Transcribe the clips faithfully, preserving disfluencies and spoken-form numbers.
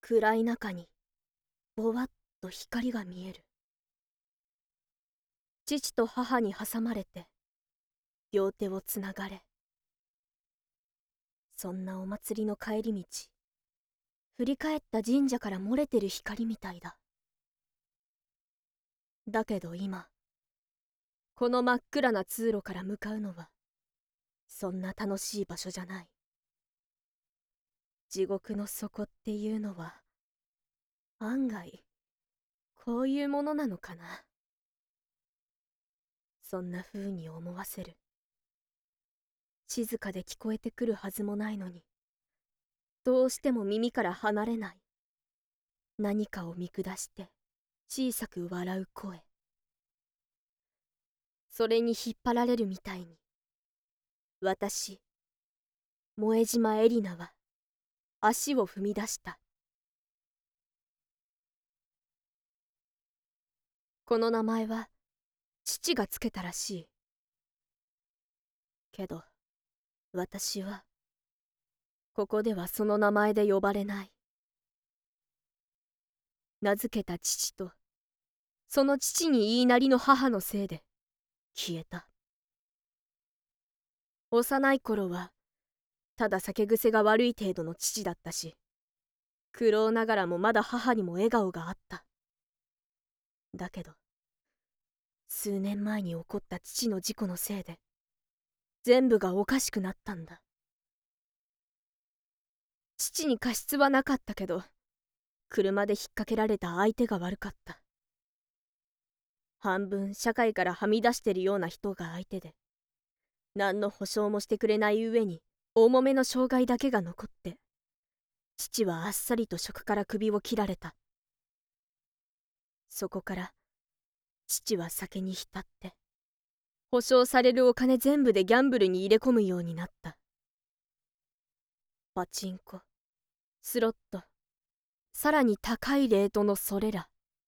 暗い中にぼわっと光が見える。父と母に挟まれて両手をつながれ。そんなお祭りの帰り道、振り返った神社から漏れてる光みたいだ。だけど今、この真っ暗な通路から向かうのはそんな楽しい場所じゃない。地獄の底っていうのは案外こういうものなのかな。そんな風に思わせる。静かで聞こえてくるはずもないのに、どうしても耳から離れない。何かを見下して小さく笑う声。それに引っ張られるみたいに、私、萌島エリナは足を踏み出した。この名前は父がつけたらしい。けど私はここではその名前で呼ばれない。名付けた父とその父に言いなりの母のせいで消えた。幼い頃はただ酒癖が悪い程度の父だったし、苦労ながらもまだ母にも笑顔があった。だけど数年前に起こった父の事故のせいで全部がおかしくなったんだ。父に過失はなかったけど、車で引っ掛けられた相手が悪かった。半分社会からはみ出してるような人が相手で、何の保証もしてくれない上に重めの障害だけが残って、父はあっさりと職から首を切られた。そこから父は酒に浸って、保証されるお金全部でギャンブルに入れ込むようになった。パチンコ、スロット、さらに高いレートのそれら。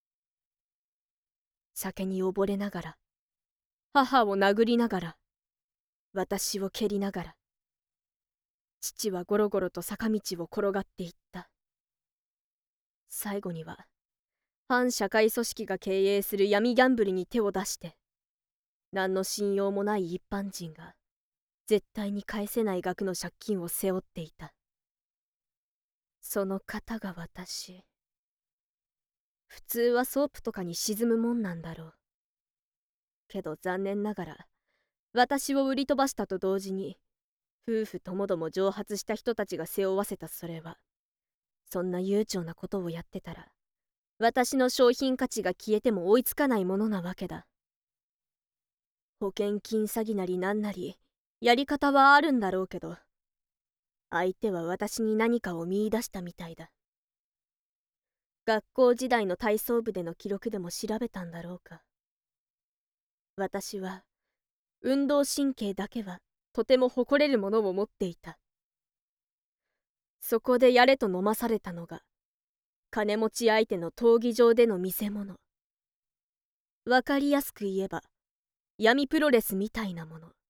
酒に溺れながら、母を殴りながら、私を蹴りながら、父はゴロゴロと坂道を転がっていった。最後には反社会組織が経営する闇ギャンブルに手を出して、何の信用もない一般人が絶対に返せない額の借金を背負っていた。その方が私。普通はソープとかに沈むもんなんだろう。けど残念ながら、私を売り飛ばしたと同時に、夫婦ともども蒸発した人たちが背負わせたそれは、そんな悠長なことをやってたら、私の商品価値が消えても追いつかないものなわけだ。保険金詐欺なりなんなり、やり方はあるんだろうけど、相手は私に何かを見出したみたいだ。学校時代の体操部での記録でも調べたんだろうか。私は運動神経だけはとても誇れるものを持っていた。そこでやれと飲まされたのが金持ち相手の闘技場での見せ物。わかりやすく言えば闇プロレスみたいなもの。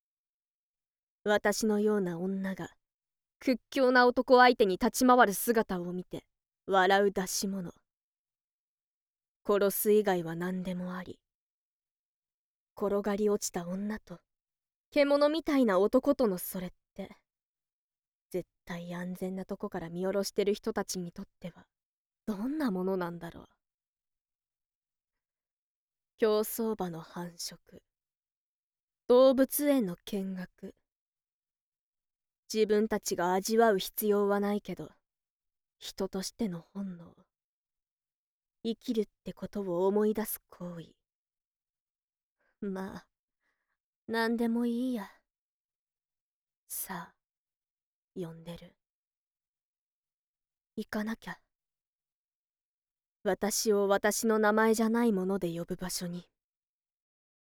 私のような女が屈強な男相手に立ち回る姿を見て笑う出し物。殺す以外は何でもあり、転がり落ちた女と獣みたいな男とのそれって、絶対安全なとこから見下ろしてる人たちにとってはどんなものなんだろう。競走馬の繁殖、動物園の見学。自分たちが味わう必要はないけど、人としての本能、生きるってことを思い出す行為。まあ何でもいいや。さあ、呼んでる。行かなきゃ。私を私の名前じゃないもので呼ぶ場所に。